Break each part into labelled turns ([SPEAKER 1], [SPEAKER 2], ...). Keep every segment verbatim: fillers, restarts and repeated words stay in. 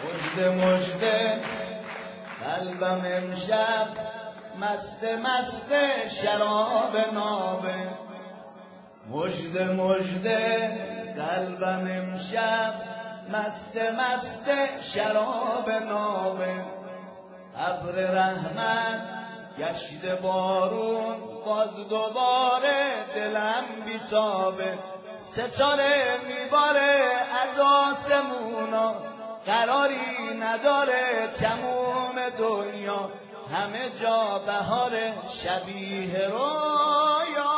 [SPEAKER 1] مژده مژده قلبم امشب مست مست شراب نابه. مژده مژده قلبم امشب مست مست شراب نابه. ابر رحمت گشت بارون باز دوباره دلم بیتابه. ستاره میباره از آسمونا قراری نداره تموم دنیا. همه جا بهار شبیه رویا.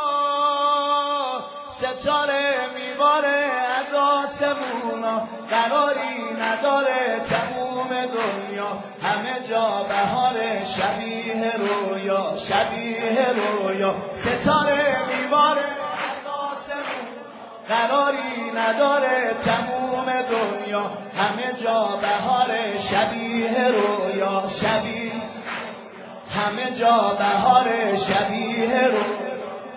[SPEAKER 1] ستاره میباره از آسمونا قراری نداره تموم دنیا. همه جا بهار شبیه رویا شبیه رویا. ستاره میباره از آسمونا قراری نداره تموم دنیا. همه جا بهار شبیه رویا شبیه. همه جا بهار شبیه رویا.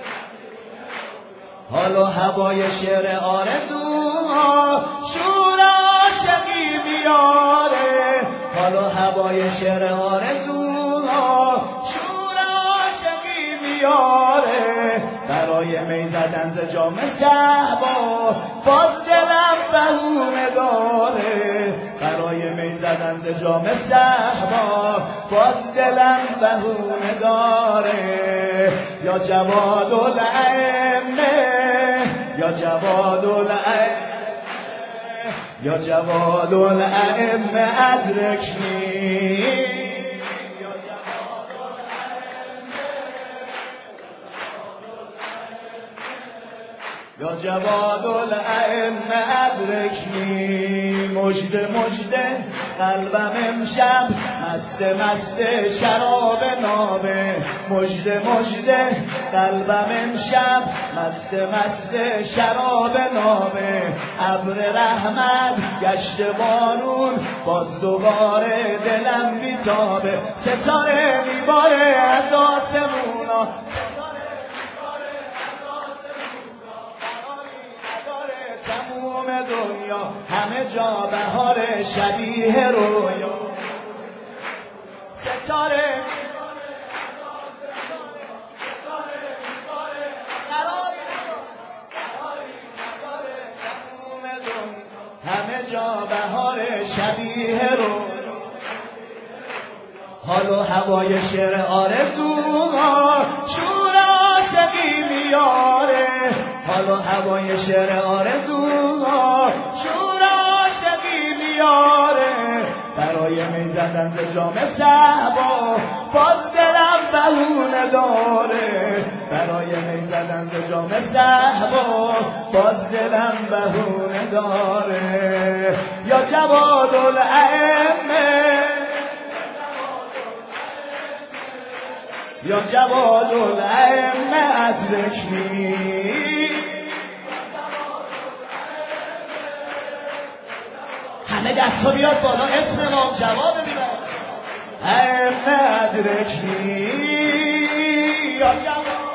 [SPEAKER 1] حال و هوای شعر آرزوها شور عاشقی بیاره. حال و هوای شعر آرزوها شور عاشقی بیاره. برای می زدن ز جام صهبا باز دلم بهونه داره. برای می زدن ز جام صهبا باز دلم بهونه داره. یا جواد الائمه یا جواد الائمه یا جواد الائمه ادرکنی. یا جواد الائمه ادرکنی. مژده مژده قلبم امشب مست مست شراب نابه. مژده مژده قلبم امشب مست مست شراب نابه. ابر رحمت گشت بارون باز دوباره دلم بیتابه. ستاره میباره از آسمونا تموم دنیا. همه جا بهار شبیه رویا. ستاره قراری نداره تموم دنیا. همه جا بهار شبیه رویا. حال و هوای شعر آرزوها شور عاشقی میاره. حال و هوای شعر آرزوها شور عاشقی میاره. برای می زدن ز جام صهبا باز دلم بهونه داره. برای می زدن ز جام صهبا باز دلم بهونه داره. یا جواد الائمه یا جواد الائمه ادرکنی. همه دست ها بیاد بالا اسم امام جواد بیاد. ائمه ادرکنی. یا جواد